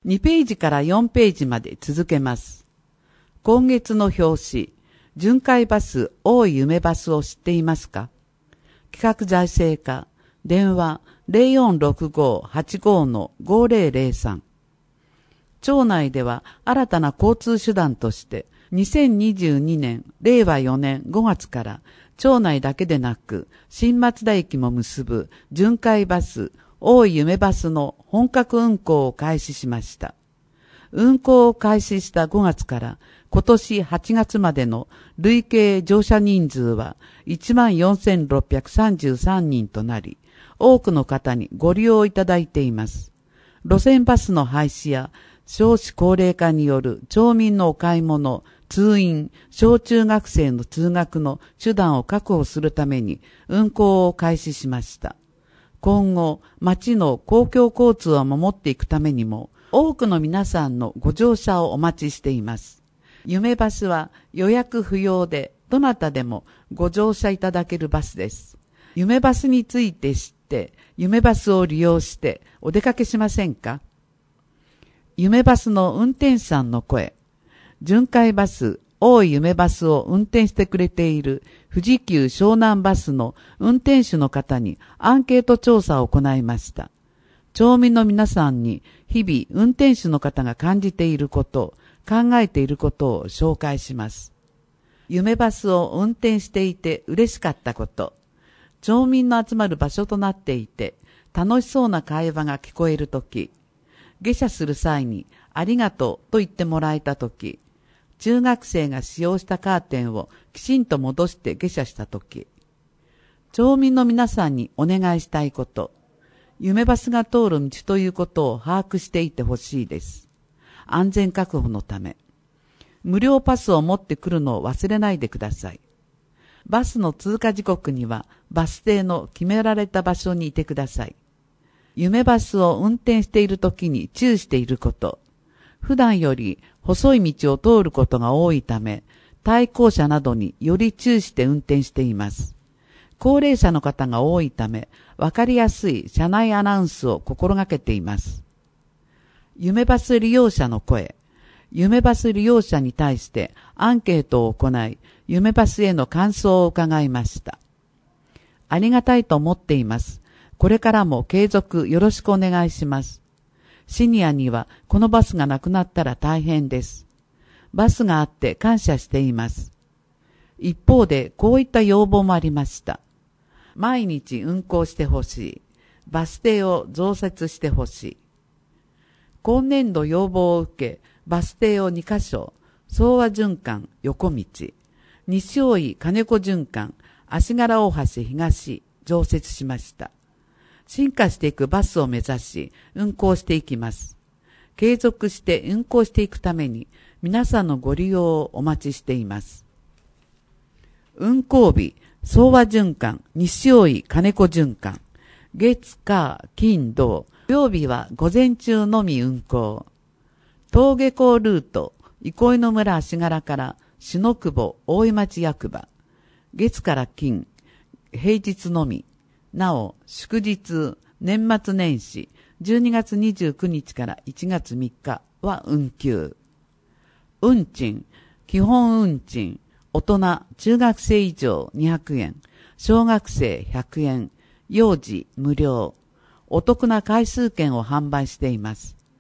2ページから4ページまで続けます。今月の表紙、巡回バス大井夢バスを知っていますか？企画財政課、電話 0465-85-5003。町内では新たな交通手段として、2022年令和4年5月から町内だけでなく新松田駅も結ぶ巡回バス大井夢バスの本格運行を開始しました。運行を開始した5月から今年8月までの累計乗車人数は 14,633 人となり、多くの方にご利用いただいています。路線バスの廃止や少子高齢化による町民のお買い物、通院、小中学生の通学の手段を確保するために運行を開始しました。今後、町の公共交通を守っていくためにも、多くの皆さんのご乗車をお待ちしています。夢バスは予約不要で、どなたでもご乗車いただけるバスです。夢バスについて知って、夢バスを利用してお出かけしませんか？夢バスの運転手さんの声。巡回バス、大井夢バスを運転してくれている富士急湘南バスの運転手の方にアンケート調査を行いました。町民の皆さんに日々運転手の方が感じていること、考えていることを紹介します。夢バスを運転していて嬉しかったこと。町民の集まる場所となっていて楽しそうな会話が聞こえるとき、下車する際にありがとうと言ってもらえたとき、中学生が使用したカーテンをきちんと戻して下車したとき、町民の皆さんにお願いしたいこと、夢バスが通る道ということを把握していてほしいです。安全確保のため、無料パスを持ってくるのを忘れないでください。バスの通過時刻にはバス停の決められた場所にいてください。夢バスを運転しているときに注意していること、普段より細い道を通ることが多いため、対向車などにより注意して運転しています。高齢者の方が多いため、わかりやすい車内アナウンスを心がけています。夢バス利用者の声。夢バス利用者に対してアンケートを行い、夢バスへの感想を伺いました。ありがたいと思っています。これからも継続よろしくお願いします。シニアにはこのバスがなくなったら大変です。バスがあって感謝しています。一方でこういった要望もありました。毎日運行してほしい。バス停を増設してほしい。今年度要望を受け、バス停を2カ所、総和循環横道、西大井金子循環、足柄大橋東、増設しました。進化していくバスを目指し、運行していきます。継続して運行していくために、皆さんのご利用をお待ちしています。運行日、総和循環、西大井金子循環、月火金土、土曜日は午前中のみ運行。登下校ルート、憩いの村足柄から篠久保大井町役場、月から金、平日のみ。なお、祝日、年末年始、12月29日から1月3日は運休。運賃、基本運賃、大人、中学生以上200円、小学生100円、幼児無料。お得な回数券を販売しています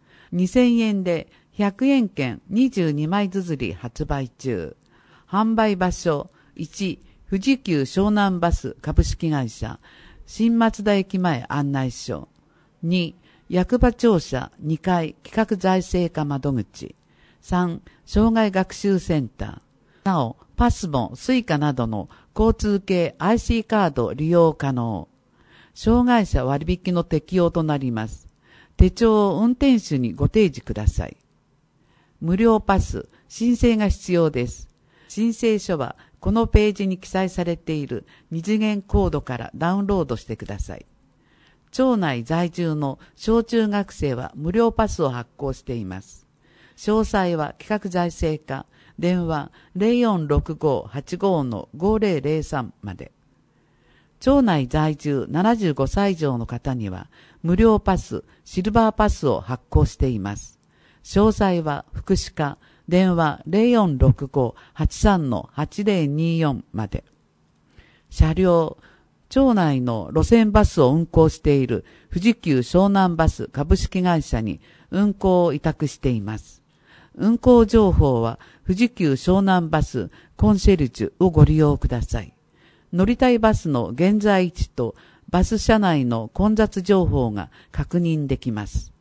。2000円で100円券22枚綴り発売中。販売場所、1、富士急湘南バス株式会社、新松田駅前案内所。2、役場庁舎2階企画財政課窓口。3、障害学習センター。なお、パスモ、スイカなどの交通系 IC カード利用可能。障害者割引の適用となります。手帳を運転手にご提示ください。無料パス、申請が必要です。申請書はこのページに記載されている二次元コードからダウンロードしてください。町内在住の小中学生は無料パスを発行しています。詳細は企画財政課、電話 0465-85-5003 まで。町内在住75歳以上の方には無料パス、シルバーパスを発行しています。 詳細は福祉課、電話 0465-83-8024 まで。車両、町内の路線バスを運行している富士急湘南バス株式会社に運行を委託しています。運行情報は富士急湘南バスコンシェルジュをご利用ください。乗りたいバスの現在位置とバス車内の混雑情報が確認できます。